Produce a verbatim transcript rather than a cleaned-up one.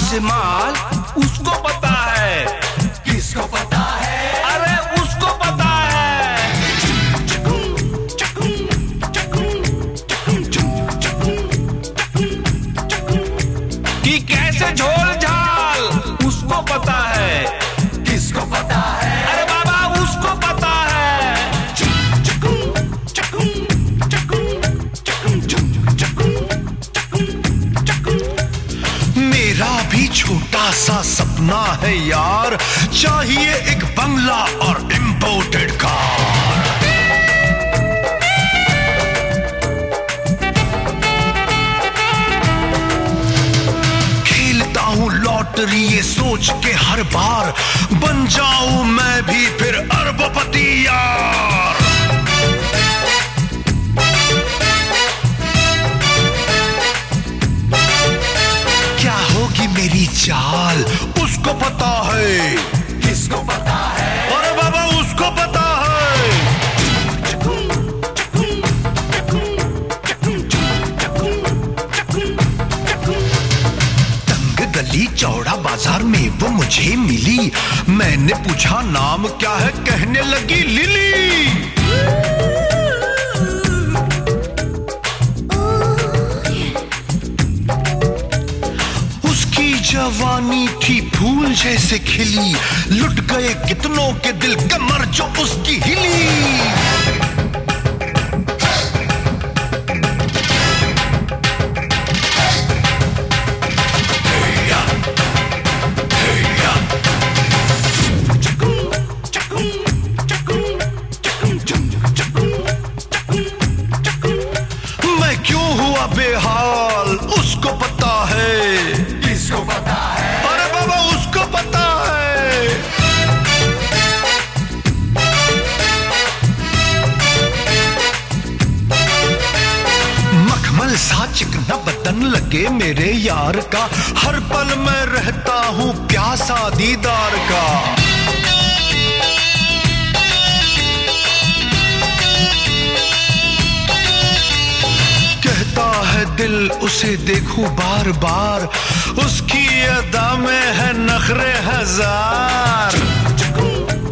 से माल उसको पता है। किसको पता है? अरे उसको पता है। कि कैसे झोल झाल उसको पता है। किसको पता है? अरे बाबा उसको पता है। मेरा भी छोटा सा सपना है यार, चाहिए एक बंगला और इंपोर्टेड कार। खेलता हूँ लॉटरी ये सोच के हर बार, बन जाऊं मैं भी फिर अरबपति यार। क्या होगी मेरी चाल उसको पता है। किसको पता है? अरे बाबा उसको पता है। तंग गली चौड़ा बाजार में वो मुझे मिली, मैंने पूछा नाम क्या है, कहने लगी लिली। जवानी थी फूल जैसे खिली, लुट गए कितनों के दिल, कमर जो उसकी हिली। मैं क्यों हुआ बेहाल उसको पता है। किसको पता है? अरे बाबा उसको पता है। मखमल सा चिकना बदन लगे मेरे यार का, हर पल मैं रहता हूँ प्यासा दीदार का। कहता है दिल उसे देखूं बार बार, उसकी अदा में है नखरे हजार।